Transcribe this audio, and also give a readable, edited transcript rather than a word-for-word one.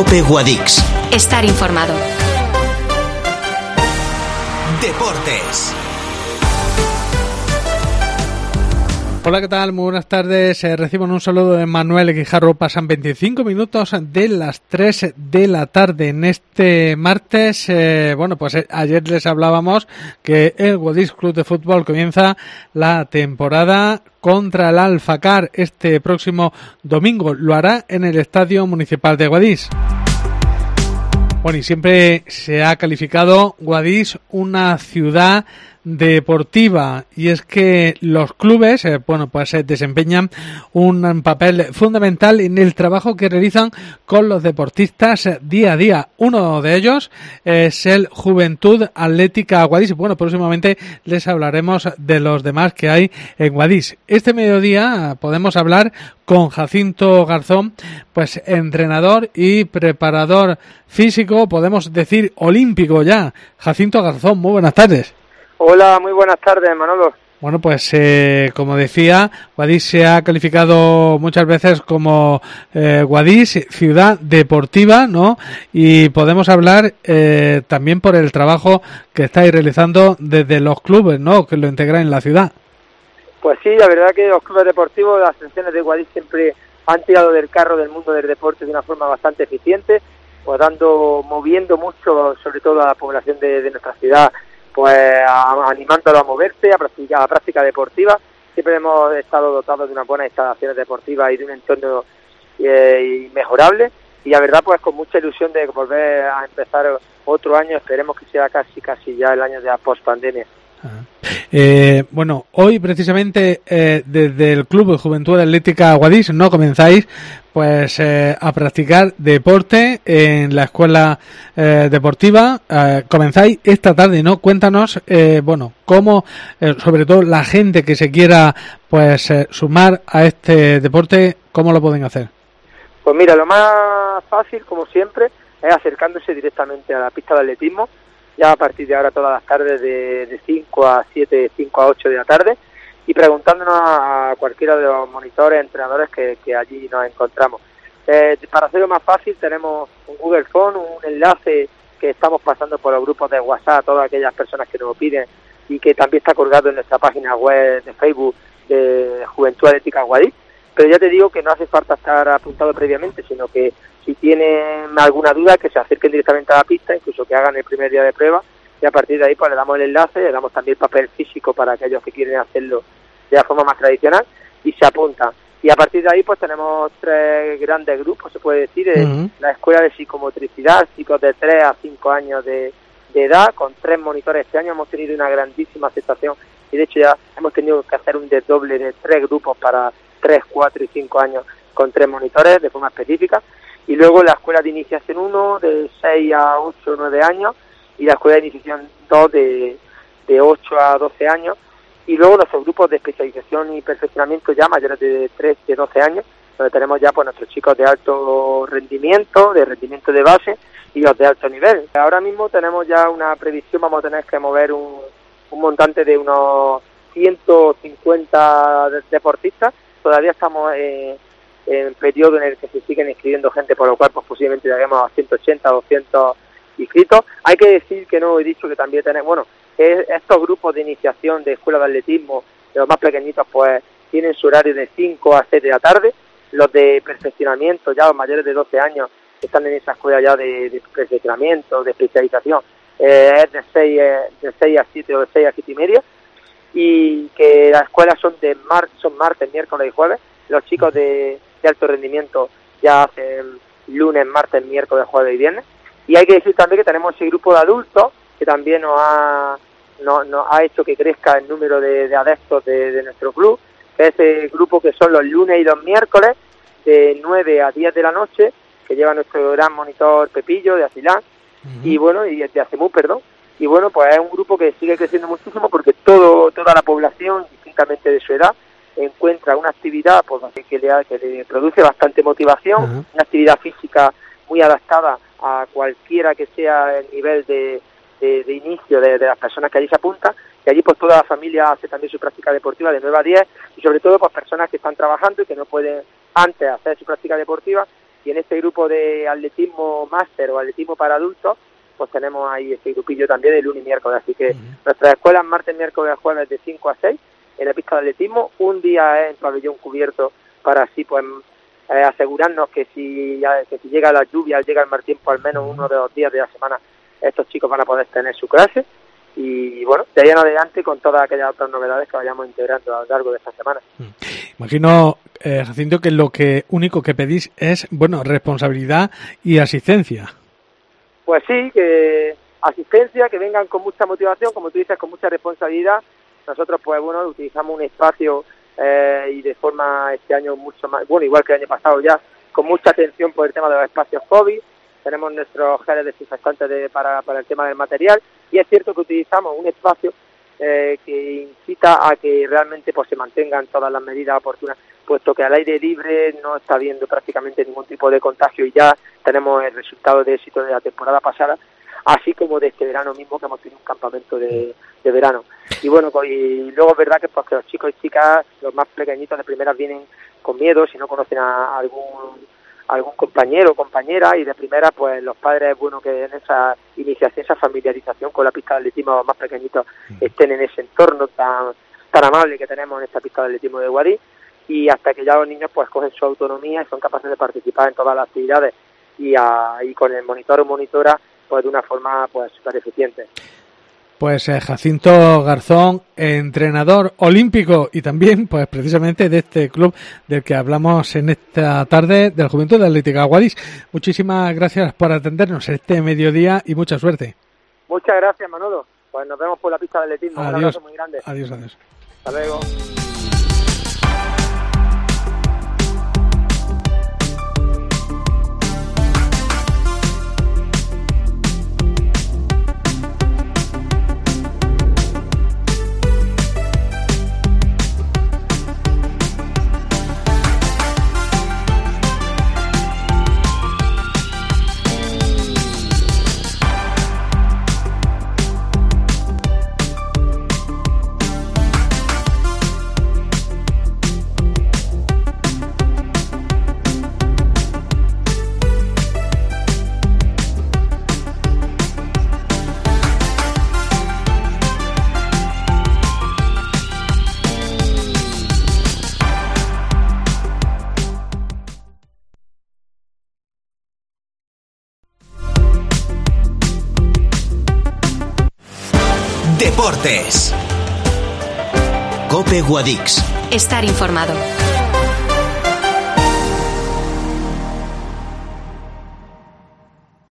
COPE Guadix. Estar informado. Deportes. Hola, ¿qué tal? Muy buenas tardes. Reciban un saludo de Manuel Guijarro. Pasan 25 minutos de las 3 de la tarde en este martes. Ayer les hablábamos que el Guadix Club de Fútbol comienza la temporada contra el Alfacar este próximo domingo. Lo hará en el Estadio Municipal de Guadix. Bueno, y siempre se ha calificado Guadix una ciudad deportiva, y es que los clubes desempeñan un papel fundamental en el trabajo que realizan con los deportistas día a día. Uno de ellos es el Juventud Atlética Guadix. Bueno, próximamente les hablaremos de los demás que hay en Guadix. Este mediodía podemos hablar con Jacinto Garzón, pues entrenador y preparador físico, podemos decir olímpico ya. Jacinto Garzón, muy buenas tardes. Hola, muy buenas tardes, Manolo. Bueno, pues como decía, Guadix se ha calificado muchas veces como Guadix ciudad deportiva, ¿no? Y podemos hablar también por el trabajo que estáis realizando desde los clubes, ¿no?, que lo integran en la ciudad. Pues sí, la verdad que los clubes deportivos, las selecciones de Guadix siempre han tirado del carro del mundo del deporte de una forma bastante eficiente, pues moviendo mucho, sobre todo a la población de nuestra ciudad, pues animándolo a moverse, a practicar la práctica deportiva. Siempre hemos estado dotados de unas buenas instalaciones deportivas y de un entorno mejorable, y la verdad pues con mucha ilusión de volver a empezar otro año. Esperemos que sea casi ya el año de la post-pandemia. Hoy precisamente desde el Club de Juventud Atlética Guadix no comenzáis a practicar deporte en la escuela deportiva. Comenzáis esta tarde, ¿no? Cuéntanos, cómo, sobre todo la gente que se quiera sumar a este deporte, ¿cómo lo pueden hacer? Pues mira, lo más fácil, como siempre, es acercándose directamente a la pista de atletismo, ya a partir de ahora todas las tardes de 5 a 7, 5 a 8 de la tarde, y preguntándonos a cualquiera de los monitores, entrenadores que allí nos encontramos. Para hacerlo más fácil, tenemos un Google Phone, un enlace que estamos pasando por los grupos de WhatsApp a todas aquellas personas que nos lo piden, y que también está colgado en nuestra página web de Facebook de Juventud Atlética Guadix. Pero ya te digo que no hace falta estar apuntado previamente, sino que si tienen alguna duda, que se acerquen directamente a la pista, incluso que hagan el primer día de prueba, y a partir de ahí pues le damos el enlace, le damos también papel físico para aquellos que quieren hacerlo de la forma más tradicional, y se apuntan. Y a partir de ahí pues tenemos 3 grandes grupos, se puede decir, la Escuela de Psicomotricidad, chicos de 3 a 5 años de edad, con 3 monitores. Este año hemos tenido una grandísima aceptación, y de hecho ya hemos tenido que hacer un desdoble de 3 grupos para 3, 4 y 5 años con 3 monitores de forma específica. Y luego la Escuela de Iniciación 1 de 6 a 8 o 9 años, y la Escuela de Iniciación 2 de 8 a 12 años, y luego nuestros grupos de especialización y perfeccionamiento ya mayores de 12 años, donde tenemos ya pues nuestros chicos de alto rendimiento, de rendimiento de base, y los de alto nivel. Ahora mismo tenemos ya una previsión, vamos a tener que mover un montante de unos 150 deportistas. Todavía estamos en periodo en el que se siguen inscribiendo gente, por lo cual pues posiblemente lleguemos a 180, 200 inscritos. Hay que decir que no he dicho que también tenemos, estos grupos de iniciación de escuela de atletismo, de los más pequeñitos, pues tienen su horario de 5 a 6 de la tarde. Los de perfeccionamiento, ya los mayores de 12 años, están en esa escuela ya de perfeccionamiento, de especialización, es de 6 a 7 o de 6 a 7 y media, y que las escuelas son martes, miércoles y jueves. Los chicos de alto rendimiento ya hacen lunes, martes, miércoles, jueves y viernes. Y hay que decir también que tenemos ese grupo de adultos que también nos ha hecho que crezca el número de adeptos de nuestro club, que es el grupo que son los lunes y los miércoles de 9 a 10 de la noche, que lleva nuestro gran monitor Pepillo de Asilán, y de Acemú, perdón. Y bueno, pues es un grupo que sigue creciendo muchísimo, porque toda la población, distintamente de su edad, encuentra una actividad que le produce bastante motivación, una actividad física muy adaptada a cualquiera que sea el nivel de inicio de las personas que allí se apuntan, y allí pues toda la familia hace también su práctica deportiva de 9 a 10, y sobre todo pues personas que están trabajando y que no pueden antes hacer su práctica deportiva, Y en este grupo de atletismo máster o atletismo para adultos, pues tenemos ahí este grupillo también de lunes y miércoles. Así que nuestras escuelas martes, miércoles, jueves de 5 a 6 en la pista de atletismo. Un día es en pabellón cubierto para así pues asegurarnos que si llega la lluvia, llega el mal tiempo, al menos uno de los días de la semana, estos chicos van a poder tener su clase. Y bueno, de ahí en adelante con todas aquellas otras novedades que vayamos integrando a lo largo de esta semana. Imagino, Jacinto, que lo único que pedís es, bueno, responsabilidad y asistencia. Pues sí, que asistencia, que vengan con mucha motivación, como tú dices, con mucha responsabilidad. Nosotros, pues bueno, utilizamos un espacio y de forma este año mucho más, bueno, igual que el año pasado ya, con mucha atención por el tema de los espacios COVID. Tenemos nuestros geles desinfectantes para el tema del material, y es cierto que utilizamos un espacio que incita a que realmente pues se mantengan todas las medidas oportunas, puesto que al aire libre no está habiendo prácticamente ningún tipo de contagio, y ya tenemos el resultado de éxito de la temporada pasada, así como de este verano mismo, que hemos tenido un campamento de verano. Y bueno, y luego es verdad que pues que los chicos y chicas, los más pequeñitos de primeras, vienen con miedo si no conocen a algún compañero o compañera, y de primera pues los padres es bueno que en esa iniciación, esa familiarización con la pista de atletismo, los más pequeñitos estén en ese entorno tan amable que tenemos en esta pista de atletismo de Guadix, y hasta que ya los niños pues cogen su autonomía y son capaces de participar en todas las actividades y con el monitor o monitora pues de una forma pues súper eficiente. Pues Jacinto Garzón, entrenador olímpico y también pues precisamente de este club del que hablamos en esta tarde, del Juventud de Atlética Guadix. Muchísimas gracias por atendernos este mediodía y mucha suerte. Muchas gracias, Manolo. Pues nos vemos por la pista de atletismo. Adiós. Un abrazo muy grande. Adiós. Hasta luego. Deportes. COPE Guadix. Estar informado.